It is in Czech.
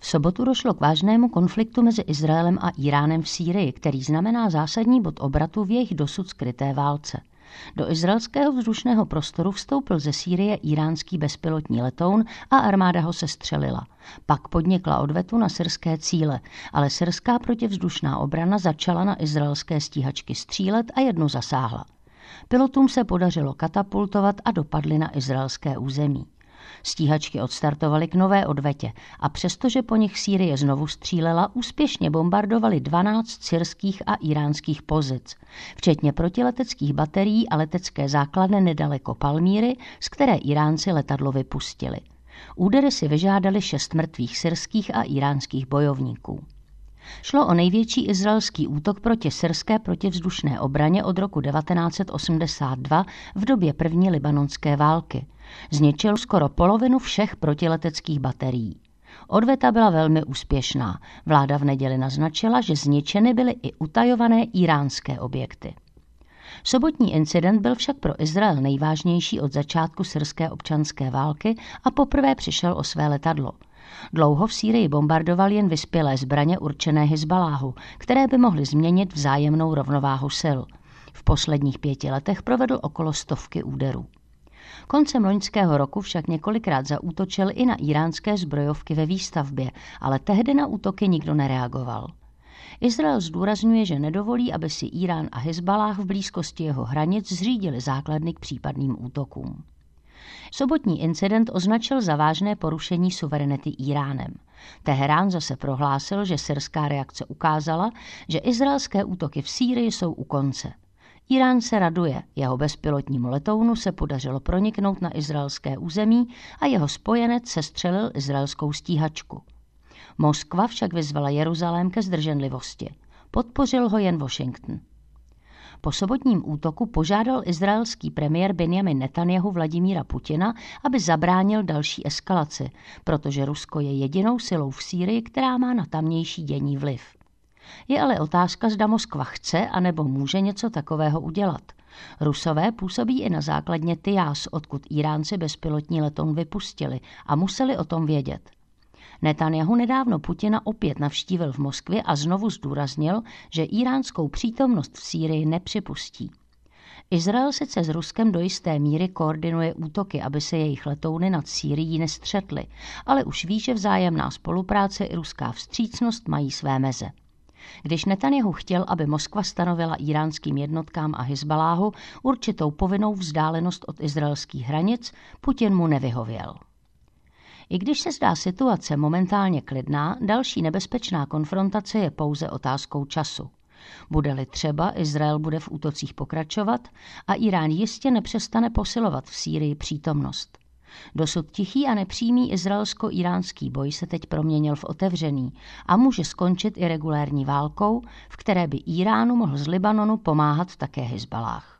V sobotu došlo k vážnému konfliktu mezi Izraelem a Íránem v Sýrii, který znamená zásadní bod obratu v jejich dosud skryté válce. Do izraelského vzdušného prostoru vstoupil ze Sýrie íránský bezpilotní letoun a armáda ho sestřelila. Pak podnikla odvetu na syrské cíle, ale syrská protivzdušná obrana začala na izraelské stíhačky střílet a jednu zasáhla. Pilotům se podařilo katapultovat a dopadli na izraelské území. Stíhačky odstartovaly k nové odvetě a přestože po nich Sýrie znovu střílela, úspěšně bombardovali 12 syrských a íránských pozic, včetně protileteckých baterií a letecké základny nedaleko Palmíry, z které Iránci letadlo vypustili. Údery si vyžádali 6 mrtvých syrských a íránských bojovníků. Šlo o největší izraelský útok proti syrské protivzdušné obraně od roku 1982 v době první libanonské války. Zničil skoro polovinu všech protileteckých baterií. Odveta byla velmi úspěšná. Vláda v neděli naznačila, že zničeny byly i utajované íránské objekty. Sobotní incident byl však pro Izrael nejvážnější od začátku syrské občanské války a poprvé přišel o své letadlo. Dlouho v Sýrii bombardoval jen vyspělé zbraně určené Hizbaláhu, které by mohly změnit vzájemnou rovnováhu sil. V posledních 5 letech provedl okolo 100 úderů. Koncem loňského roku však několikrát zaútočil i na íránské zbrojovky ve výstavbě, ale tehdy na útoky nikdo nereagoval. Izrael zdůrazňuje, že nedovolí, aby si Írán a Hizballáh v blízkosti jeho hranic zřídili základny k případným útokům. Sobotní incident označil za vážné porušení suverenity Íránem. Teherán zase prohlásil, že syrská reakce ukázala, že izraelské útoky v Sýrii jsou u konce. Írán se raduje, jeho bezpilotnímu letounu se podařilo proniknout na izraelské území a jeho spojenec sestřelil izraelskou stíhačku. Moskva však vyzvala Jeruzalém ke zdrženlivosti. Podpořil ho jen Washington. Po sobotním útoku požádal izraelský premiér Benjamin Netanjahu Vladimíra Putina, aby zabránil další eskalaci, protože Rusko je jedinou silou v Sýrii, která má na tamnější dění vliv. Je ale otázka, zda Moskva chce anebo může něco takového udělat. Rusové působí i na základně Tyjas, odkud Íránci bezpilotní letoun vypustili a museli o tom vědět. Netanjahu nedávno Putina opět navštívil v Moskvě a znovu zdůraznil, že íránskou přítomnost v Sýrii nepřipustí. Izrael sice s Ruskem do jisté míry koordinuje útoky, aby se jejich letouny nad Sýrií nestřetly, ale už ví, že vzájemná spolupráce i ruská vstřícnost mají své meze. Když Netanjahu chtěl, aby Moskva stanovila íránským jednotkám a Hizbaláhu určitou povinnou vzdálenost od izraelských hranic, Putin mu nevyhověl. I když se zdá situace momentálně klidná, další nebezpečná konfrontace je pouze otázkou času. Bude-li třeba, Izrael bude v útocích pokračovat a Irán jistě nepřestane posilovat v Sýrii přítomnost. Dosud tichý a nepřímý izraelsko-iránský boj se teď proměnil v otevřený a může skončit i regulérní válkou, v které by Íránu mohl z Libanonu pomáhat také Hizballáh.